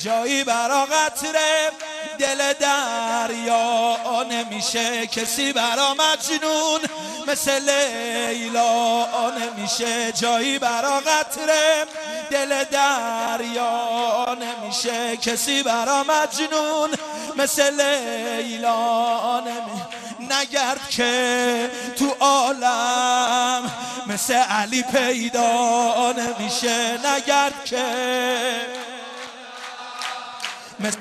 جایی برا قطره دل دریا نمیشه کسی برا مجنون مثل لیلا نمیشه جایی برا قطره دل دریا نمیشه کسی برا مجنون مثل لیلا نگرد که تو عالم مثل علی پیدا نمیشه نگرد که مثل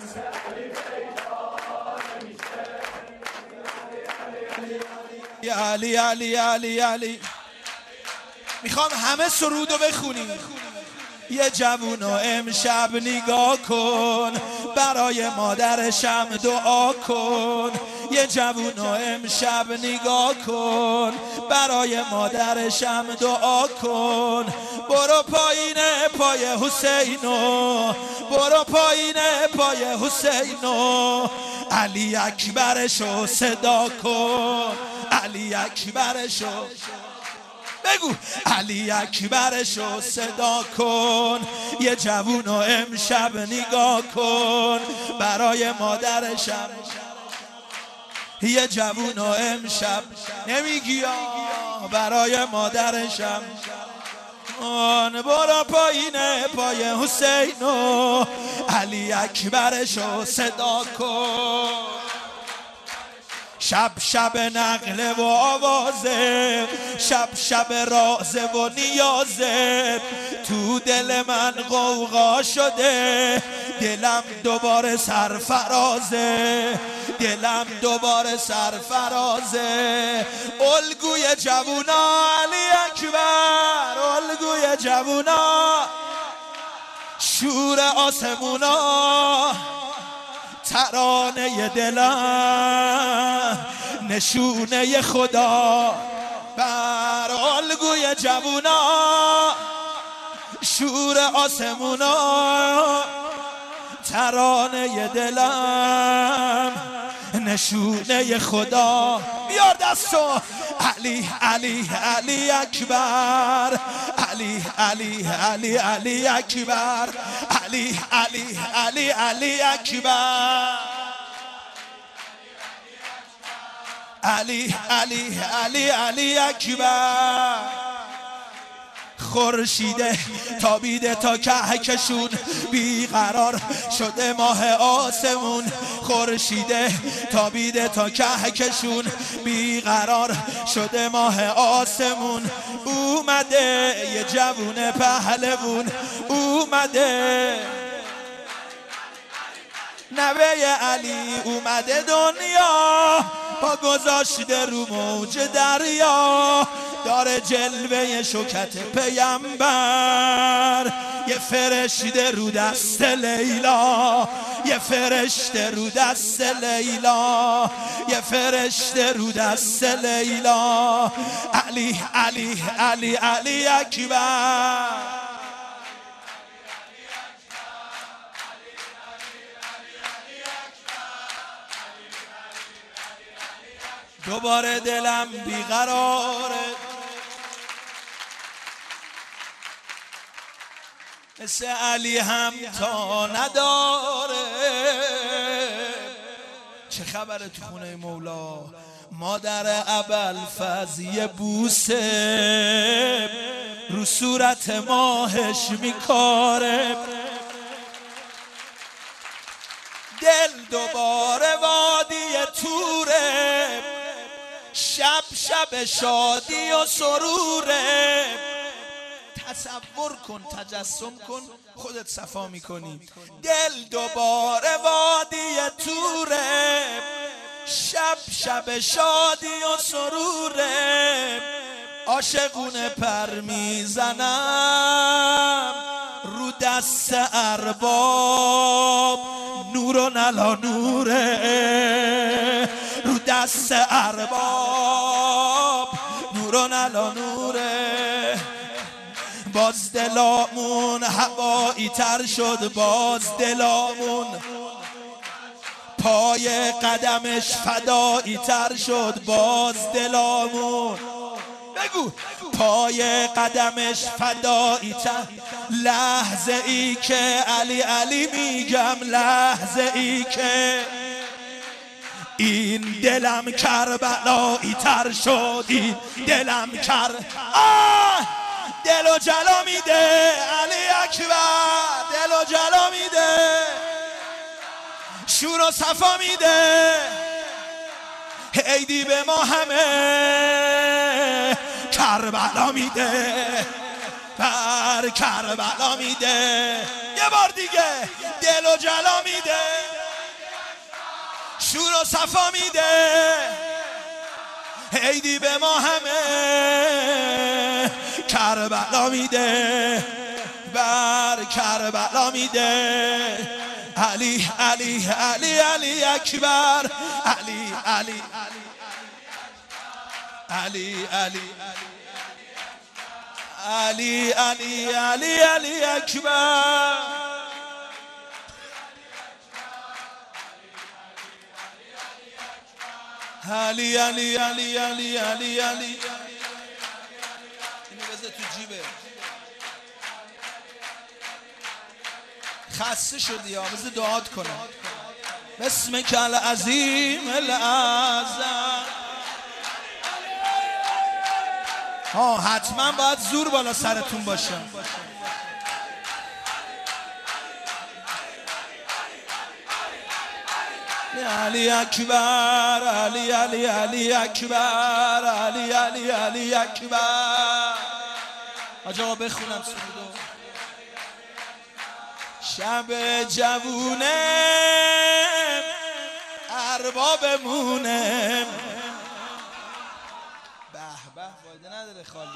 علی علی علی علی. میخوام همه سرودو بخونیم. یه جوونو امشب نگاه کن برای مادرشم دعا کن یه جوونو امشب نگاه کن برای مادرشم دعا کن برو پایین پای حسینو برو پایین پای حسینو علی اکبرشو صدا کن علی اکبرشو بگو علی اکبرشو صدا کن یه جوونو امشب نگاه کن برای مادرشم یه جوونو امشب نمیگی برای مادرشم برو پایین پای حسینو علی اکبرشو صدا کن شب شب نقله و آوازه شب شب رازه و نیازه تو دل من غوغا شده دلم دوباره سرفرازه دلم دوباره سرفرازه الگوی جوونا علی اکبر الگوی جوونا شور آسمونا ترانه دلم نشونه خدا بر الگوی جوونا شور آسمونا ترانه دلم نشونه خدا بیار دستو علی علی علی اکبر علی علی علی علی اکبر علی علی علی علی اکبر علی علی علی علی اکبر خورشیده تابیده تا کهکشون بیقرار شده ماه آسمون خورشیده تابیده تا کهکشون بیقرار شده ماه آسمون اومده یه جوون پهلوون اومده نوه علی اومده دنیا پا گذاشته رو موج دریا داره جلوه شوکت پیامبر یه فرشته رو دست لیلا یه فرشته رو دست لیلا یه فرشته رو دست لیلا علی علی علی علی اکبر دوباره دلم بیقراره مثل علی هم تا نداره چه خبره تو خونه مولا مادر ابوالفضل بوسه رو صورت ماهش میکاره دل دوباره وادی توره شب شب شادی و سروره تصور کن تجسم کن خودت صفا میکنی دل دوباره وادی توره شب شب شادی و سروره عاشقونه پر میزنم رو دست ارباب نور و نلا نوره رو دست ارباب نور و نلا نوره باز دلامون هوایی تر شد باز دلامون پای قدمش فدایی تر شد باز دلامون بگو پای قدمش فدایی تر، لحظه ای که علی علی میگم، لحظه ای که این دلم کربلایی تر شد، این دلم دل و جلا میده علی اکبر، دل و جلا میده، شور و صفا میده، عیدی به ما همه کربلا میده، بر کربلا میده، یه بار دیگه دل و جلا میده، شور و صفا میده، عیدی به ما همه کربلا میده، بر کربلا میده، علی علی علی علی اکبر، علی علی علی علی علی علی علی علی اکبر، علی علی علی علی علی علی. اینو بذار تو جیبه، خسته شدی یا بذار دعات کنم. بسم کل عظیم الاعظم. حتما باید زور بالا سرتون باشه. علی اکبر، علی علی علی اکبر، علی علی علی اکبر. حاج آقا بخونم سرودو. شب جوونه اربابمونه، به به فایده نداره خالی.